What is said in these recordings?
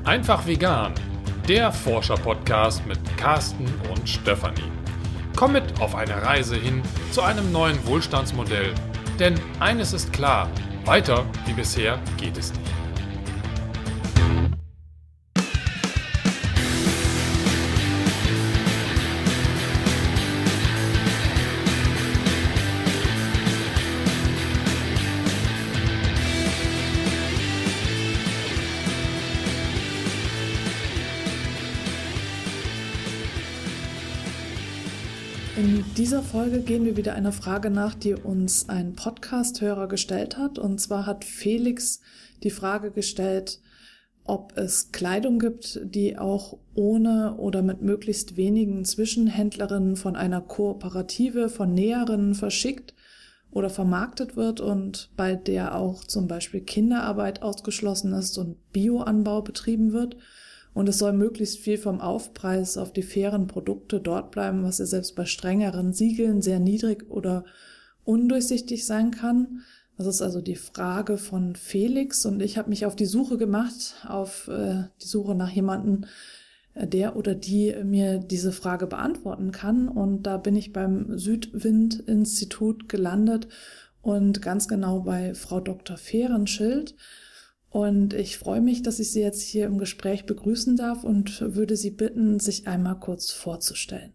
Einfach vegan, der Forscher-Podcast mit Carsten und Stefanie. Komm mit auf eine Reise hin zu einem neuen Wohlstandsmodell, denn eines ist klar, weiter wie bisher geht es nicht. In dieser Folge gehen wir wieder einer Frage nach, die uns ein Podcast-Hörer gestellt hat. Und zwar hat Felix die Frage gestellt, ob es Kleidung gibt, die auch ohne oder mit möglichst wenigen Zwischenhändlerinnen von einer Kooperative von Näherinnen verschickt oder vermarktet wird und bei der auch zum Beispiel Kinderarbeit ausgeschlossen ist und Bioanbau betrieben wird. Und es soll möglichst viel vom Aufpreis auf die fairen Produkte dort bleiben, was ja selbst bei strengeren Siegeln sehr niedrig oder undurchsichtig sein kann. Das ist also die Frage von Felix und ich habe mich auf die Suche gemacht, auf die Suche nach jemandem, der oder die mir diese Frage beantworten kann. Und da bin ich beim Südwind-Institut gelandet und ganz genau bei Frau Dr. Fehrenschild. Und ich freue mich, dass ich Sie jetzt hier im Gespräch begrüßen darf und würde Sie bitten, sich einmal kurz vorzustellen.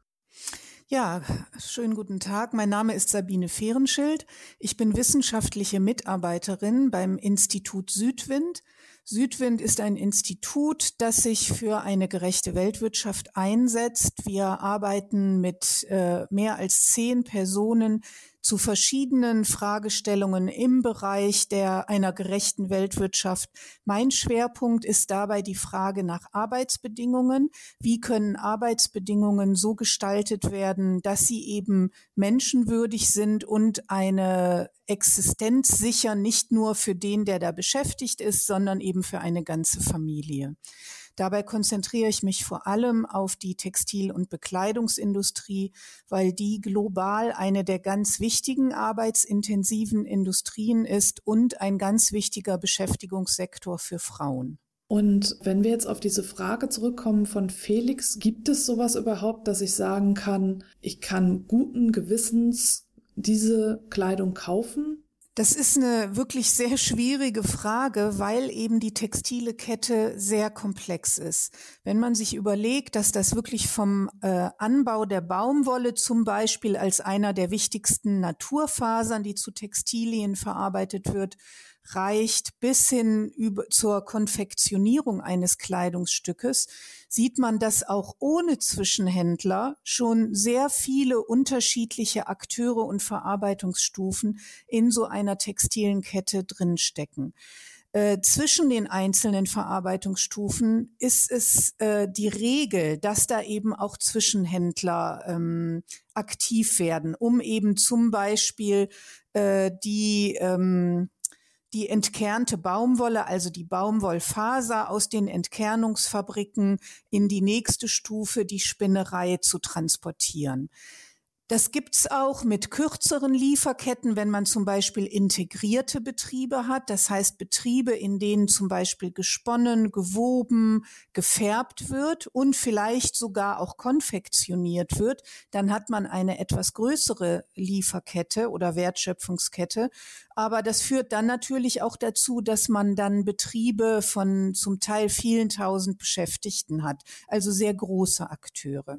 Ja, schönen guten Tag. Mein Name ist Sabine Fehrenschild. Ich bin wissenschaftliche Mitarbeiterin beim Institut Südwind. Südwind ist ein Institut, das sich für eine gerechte Weltwirtschaft einsetzt. Wir arbeiten mit mehr als 10 Personen zu verschiedenen Fragestellungen im Bereich einer gerechten Weltwirtschaft. Mein Schwerpunkt ist dabei die Frage nach Arbeitsbedingungen. Wie können Arbeitsbedingungen so gestaltet werden, dass sie eben menschenwürdig sind und eine Existenz sichern, nicht nur für den, der da beschäftigt ist, sondern eben für eine ganze Familie. Dabei konzentriere ich mich vor allem auf die Textil- und Bekleidungsindustrie, weil die global eine der ganz wichtigen arbeitsintensiven Industrien ist und ein ganz wichtiger Beschäftigungssektor für Frauen. Und wenn wir jetzt auf diese Frage zurückkommen von Felix, gibt es sowas überhaupt, dass ich sagen kann, ich kann guten Gewissens diese Kleidung kaufen? Das ist eine wirklich sehr schwierige Frage, weil eben die textile Kette sehr komplex ist. Wenn man sich überlegt, dass das wirklich vom Anbau der Baumwolle zum Beispiel als einer der wichtigsten Naturfasern, die zu Textilien verarbeitet wird, reicht bis hin zur Konfektionierung eines Kleidungsstückes, sieht man, dass auch ohne Zwischenhändler schon sehr viele unterschiedliche Akteure und Verarbeitungsstufen in so einer textilen Kette drinstecken. Zwischen den einzelnen Verarbeitungsstufen ist es die Regel, dass da eben auch Zwischenhändler aktiv werden, um eben zum Beispiel die entkernte Baumwolle, also die Baumwollfaser aus den Entkernungsfabriken in die nächste Stufe, die Spinnerei, zu transportieren. Das gibt's auch mit kürzeren Lieferketten, wenn man zum Beispiel integrierte Betriebe hat. Das heißt Betriebe, in denen zum Beispiel gesponnen, gewoben, gefärbt wird und vielleicht sogar auch konfektioniert wird. Dann hat man eine etwas größere Lieferkette oder Wertschöpfungskette. Aber das führt dann natürlich auch dazu, dass man dann Betriebe von zum Teil vielen tausend Beschäftigten hat. Also sehr große Akteure.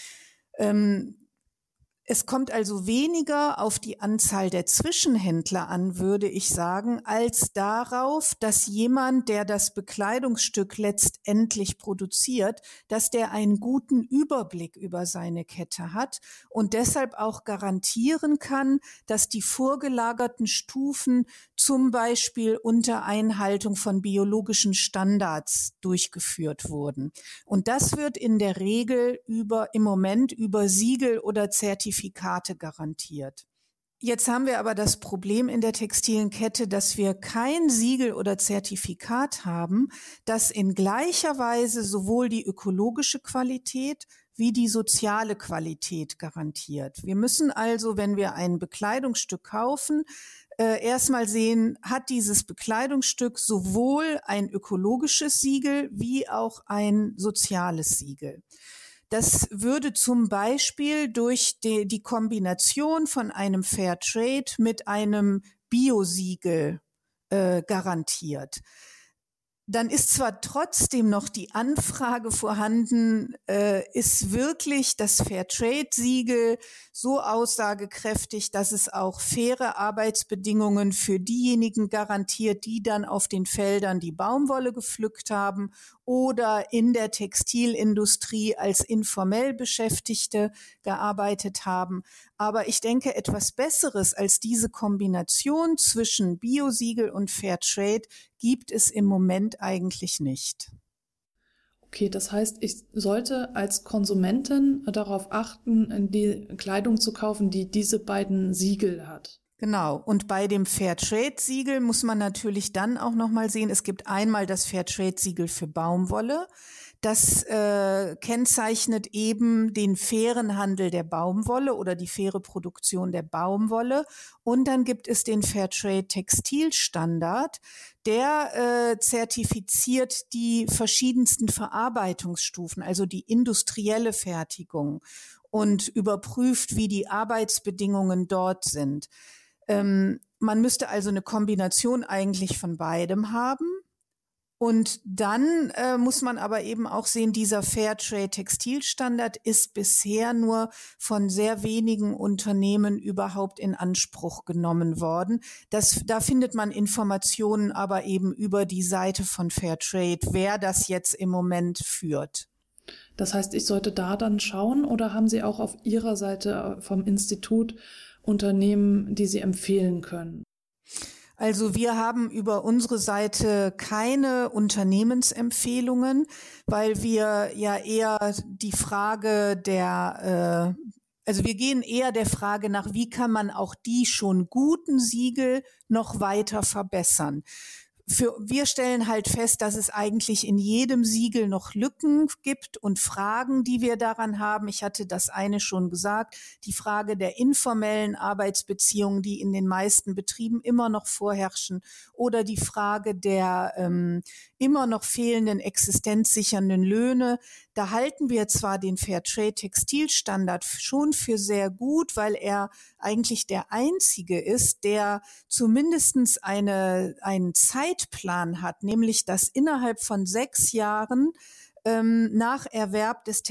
Es kommt also weniger auf die Anzahl der Zwischenhändler an, würde ich sagen, als darauf, dass jemand, der das Bekleidungsstück letztendlich produziert, dass der einen guten Überblick über seine Kette hat und deshalb auch garantieren kann, dass die vorgelagerten Stufen zum Beispiel unter Einhaltung von biologischen Standards durchgeführt wurden. Und das wird in der Regel im Moment über Siegel oder Zertifikate garantiert. Jetzt haben wir aber das Problem in der textilen Kette, dass wir kein Siegel oder Zertifikat haben, das in gleicher Weise sowohl die ökologische Qualität wie die soziale Qualität garantiert. Wir müssen also, wenn wir ein Bekleidungsstück kaufen, erstmal sehen, hat dieses Bekleidungsstück sowohl ein ökologisches Siegel wie auch ein soziales Siegel. Das würde zum Beispiel durch die Kombination von einem Fairtrade mit einem Biosiegel garantiert. Dann ist zwar trotzdem noch die Anfrage vorhanden, ist wirklich das Fairtrade-Siegel so aussagekräftig, dass es auch faire Arbeitsbedingungen für diejenigen garantiert, die dann auf den Feldern die Baumwolle gepflückt haben oder in der Textilindustrie als informell Beschäftigte gearbeitet haben. Aber ich denke, etwas Besseres als diese Kombination zwischen Biosiegel und Fairtrade gibt es im Moment eigentlich nicht. Okay, das heißt, ich sollte als Konsumentin darauf achten, die Kleidung zu kaufen, die diese beiden Siegel hat. Genau. Und bei dem Fairtrade-Siegel muss man natürlich dann auch nochmal sehen, es gibt einmal das Fairtrade-Siegel für Baumwolle. Das kennzeichnet eben den fairen Handel der Baumwolle oder die faire Produktion der Baumwolle. Und dann gibt es den Fairtrade Textilstandard, der zertifiziert die verschiedensten Verarbeitungsstufen, also die industrielle Fertigung und überprüft, wie die Arbeitsbedingungen dort sind. Man müsste also eine Kombination eigentlich von beidem haben. Und dann muss man aber eben auch sehen, dieser Fairtrade Textilstandard ist bisher nur von sehr wenigen Unternehmen überhaupt in Anspruch genommen worden. Da findet man Informationen aber eben über die Seite von Fairtrade, wer das jetzt im Moment führt. Das heißt, ich sollte da dann schauen, oder haben Sie auch auf Ihrer Seite vom Institut Unternehmen, die Sie empfehlen können? Also wir haben über unsere Seite keine Unternehmensempfehlungen, weil wir ja eher die Frage also wir gehen eher der Frage nach, wie kann man auch die schon guten Siegel noch weiter verbessern. Wir stellen halt fest, dass es eigentlich in jedem Siegel noch Lücken gibt und Fragen, die wir daran haben. Ich hatte das eine schon gesagt, die Frage der informellen Arbeitsbeziehungen, die in den meisten Betrieben immer noch vorherrschen, oder die Frage der immer noch fehlenden existenzsichernden Löhne. Da halten wir zwar den Fairtrade Textilstandard schon für sehr gut, weil er eigentlich der einzige ist, der zumindestens einen Zeitplan hat, nämlich dass innerhalb von 6 Jahren nach Erwerb des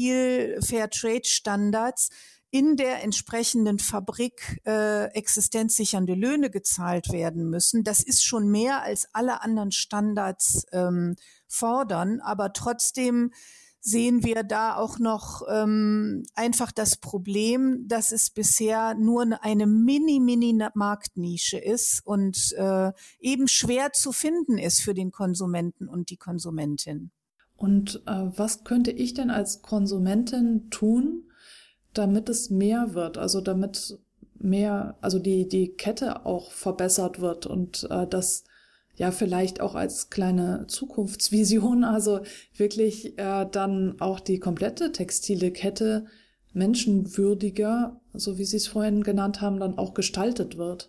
Textil-Fairtrade-Standards in der entsprechenden Fabrik existenzsichernde Löhne gezahlt werden müssen. Das ist schon mehr als alle anderen Standards fordern, aber trotzdem sehen wir da auch noch einfach das Problem, dass es bisher nur eine Mini-Marktnische ist und eben schwer zu finden ist für den Konsumenten und die Konsumentin. Und was könnte ich denn als Konsumentin tun, damit es mehr wird, also damit mehr, also die Kette auch verbessert wird und das ja vielleicht auch als kleine Zukunftsvision, also wirklich dann auch die komplette textile Kette menschenwürdiger, so wie Sie es vorhin genannt haben, dann auch gestaltet wird?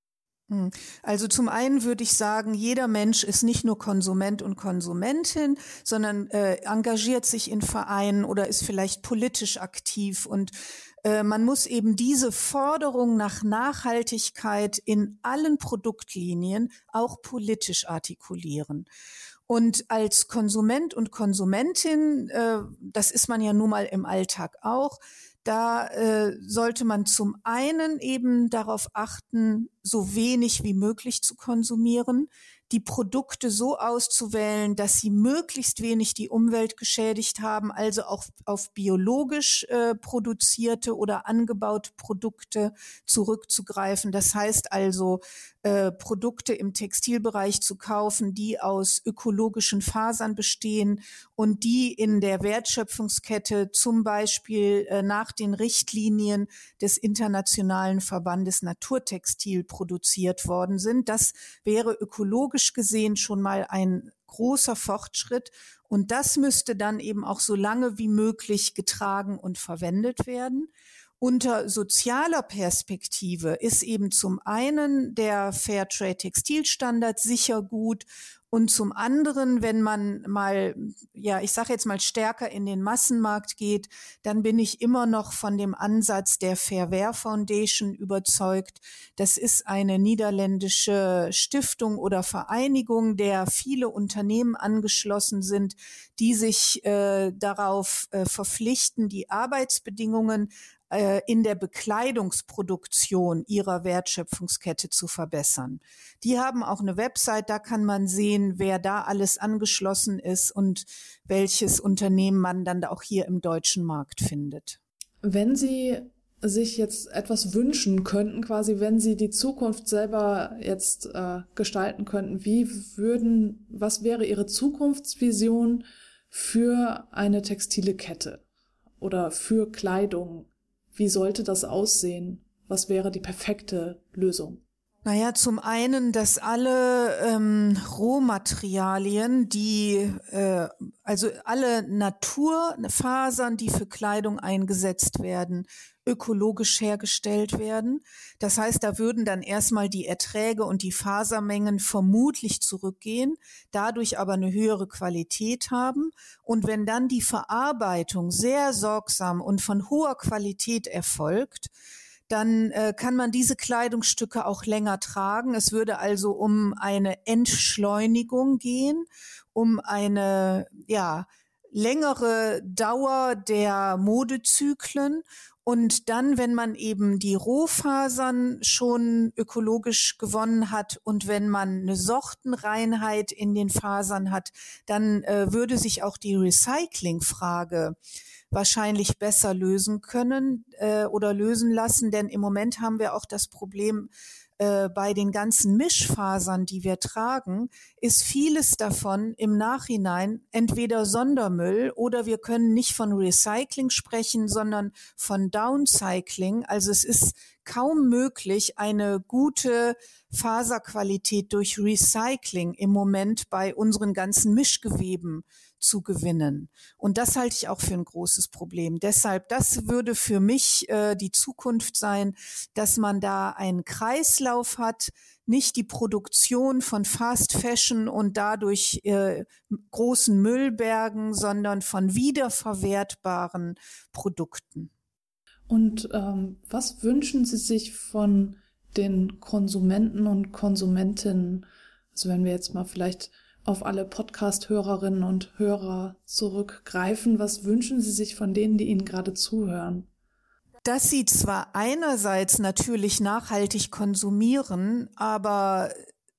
Also zum einen würde ich sagen, jeder Mensch ist nicht nur Konsument und Konsumentin, sondern engagiert sich in Vereinen oder ist vielleicht politisch aktiv, und man muss eben diese Forderung nach Nachhaltigkeit in allen Produktlinien auch politisch artikulieren. Und als Konsument und Konsumentin, das ist man ja nun mal im Alltag auch, da sollte man zum einen eben darauf achten, so wenig wie möglich zu konsumieren, die Produkte so auszuwählen, dass sie möglichst wenig die Umwelt geschädigt haben, also auch auf biologisch produzierte oder angebaute Produkte zurückzugreifen. Das heißt also, Produkte im Textilbereich zu kaufen, die aus ökologischen Fasern bestehen und die in der Wertschöpfungskette zum Beispiel nach den Richtlinien des Internationalen Verbandes Naturtextil produziert worden sind. Das wäre ökologisch gesehen schon mal ein großer Fortschritt, und das müsste dann eben auch so lange wie möglich getragen und verwendet werden. Unter sozialer Perspektive ist eben zum einen der Fairtrade Textilstandard sicher gut und zum anderen, wenn man mal, ich sage jetzt mal stärker in den Massenmarkt geht, dann bin ich immer noch von dem Ansatz der Fair Wear Foundation überzeugt. Das ist eine niederländische Stiftung oder Vereinigung, der viele Unternehmen angeschlossen sind, die sich darauf verpflichten, die Arbeitsbedingungen in der Bekleidungsproduktion ihrer Wertschöpfungskette zu verbessern. Die haben auch eine Website, da kann man sehen, wer da alles angeschlossen ist und welches Unternehmen man dann auch hier im deutschen Markt findet. Wenn Sie sich jetzt etwas wünschen könnten, quasi wenn Sie die Zukunft selber jetzt gestalten könnten, was wäre Ihre Zukunftsvision für eine textile Kette oder für Kleidung? Wie sollte das aussehen? Was wäre die perfekte Lösung? Naja, zum einen, dass alle Rohmaterialien, also alle Naturfasern, die für Kleidung eingesetzt werden, ökologisch hergestellt werden. Das heißt, da würden dann erstmal die Erträge und die Fasermengen vermutlich zurückgehen, dadurch aber eine höhere Qualität haben. Und wenn dann die Verarbeitung sehr sorgsam und von hoher Qualität erfolgt, dann kann man diese Kleidungsstücke auch länger tragen. Es würde also um eine Entschleunigung gehen, um eine längere Dauer der Modezyklen. Und dann, wenn man eben die Rohfasern schon ökologisch gewonnen hat und wenn man eine Sortenreinheit in den Fasern hat, dann würde sich auch die Recyclingfrage wahrscheinlich besser lösen können oder lösen lassen, denn im Moment haben wir auch das Problem, bei den ganzen Mischfasern, die wir tragen, ist vieles davon im Nachhinein entweder Sondermüll oder wir können nicht von Recycling sprechen, sondern von Downcycling. Also es ist kaum möglich, eine gute Faserqualität durch Recycling im Moment bei unseren ganzen Mischgeweben zu gewinnen. Und das halte ich auch für ein großes Problem. Deshalb, das würde für mich die Zukunft sein, dass man da einen Kreislauf hat, nicht die Produktion von Fast Fashion und dadurch großen Müllbergen, sondern von wiederverwertbaren Produkten. Und was wünschen Sie sich von den Konsumenten und Konsumentinnen? Also wenn wir jetzt mal vielleicht auf alle Podcast-Hörerinnen und Hörer zurückgreifen, was wünschen Sie sich von denen, die Ihnen gerade zuhören? Dass sie zwar einerseits natürlich nachhaltig konsumieren, aber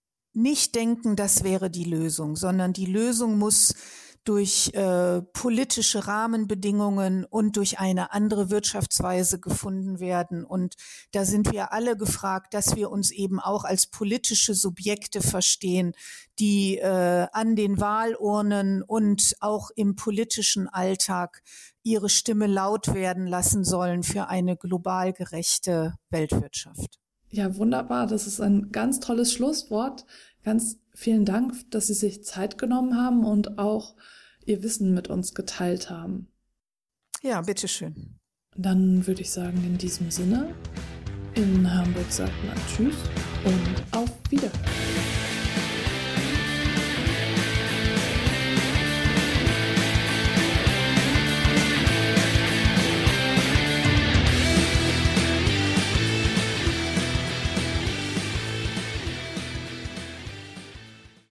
nicht denken, das wäre die Lösung, sondern die Lösung muss durch politische Rahmenbedingungen und durch eine andere Wirtschaftsweise gefunden werden. Und da sind wir alle gefragt, dass wir uns eben auch als politische Subjekte verstehen, die an den Wahlurnen und auch im politischen Alltag ihre Stimme laut werden lassen sollen für eine global gerechte Weltwirtschaft. Ja, wunderbar. Das ist ein ganz tolles Schlusswort. Ganz vielen Dank, dass Sie sich Zeit genommen haben und auch Ihr Wissen mit uns geteilt haben. Ja, bitteschön. Dann würde ich sagen, in diesem Sinne, in Hamburg sagt man Tschüss und auf Wiederhören.